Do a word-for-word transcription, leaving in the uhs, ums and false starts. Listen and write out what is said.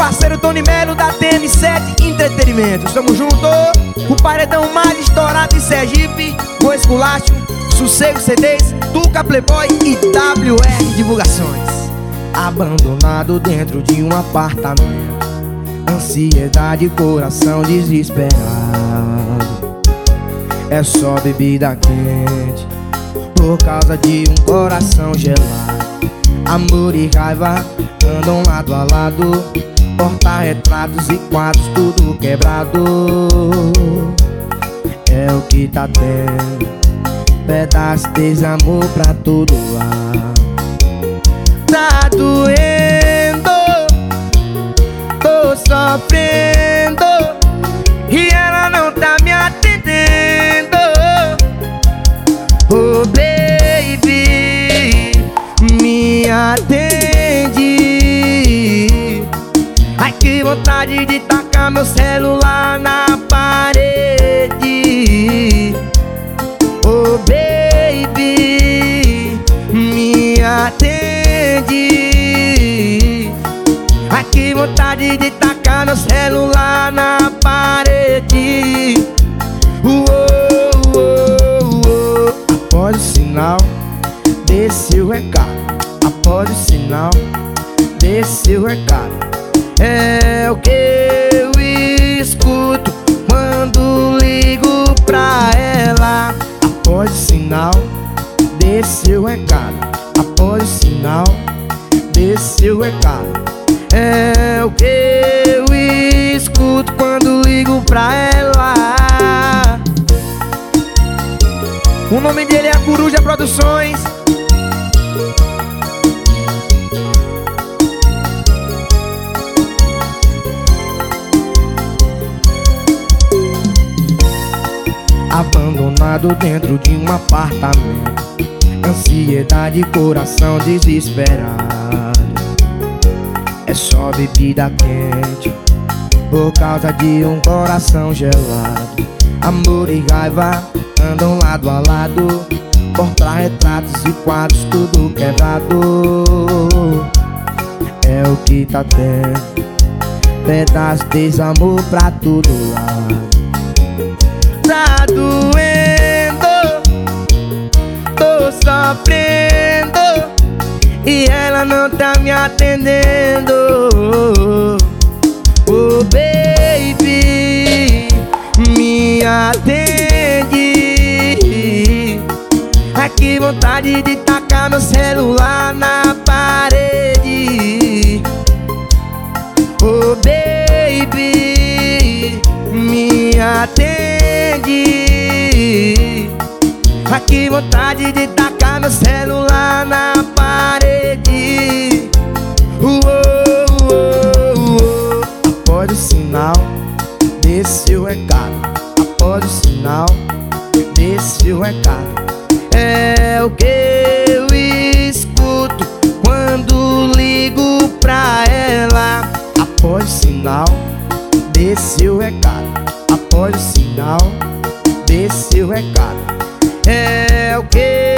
parceiro Tony Melo da T M sete Entretenimento. Tamo junto. O paredão mais estourado em Sergipe, o Esculacho, Sossego C Ds, Tuca Playboy e W R Divulgações. Abandonado dentro de um apartamento, ansiedade, coração desesperado. É só bebida quente por causa de um coração gelado. Amor e raiva andam lado a lado, porta-retratos e quadros tudo quebrado. É o que tá tendo, pedaço de desamor pra todo lado. Tá doendo, tô sofrendo e ela não tá me atendendo. Oh baby, me atende. Ai, que vontade de tacar meu celular na parede. Oh baby, me atende. Ai, que vontade de tacar meu celular na parede. Uou, uou, uou. Após o sinal, desce o recado. Após o sinal, desce o recado. É o que eu escuto quando ligo pra ela. Após o sinal, desce o recado. Após o sinal, desce o recado. É o que eu escuto quando ligo pra ela. O nome dele é Coruja Produções. Abandonado dentro de um apartamento, ansiedade, coração desesperado. É só bebida quente por causa de um coração gelado. Amor e raiva andam lado a lado, porta-retratos e quadros tudo quebrado. É o que tá tendo, pedaço de desamor pra todo lado. Tá doendo, tô sofrendo e ela não tá me atendendo. Oh baby, me atende. Ai, que vontade de tacar meu celular na parede. Oh baby, me atende. Ai, que vontade de tacar meu celular na parede. Uou, uou, uou. Após o sinal, desce o recado. Após o sinal, desce o recado. É o que eu escuto quando ligo pra ela. Após o sinal, desce o recado. Após o sinal, desce o recado. É o que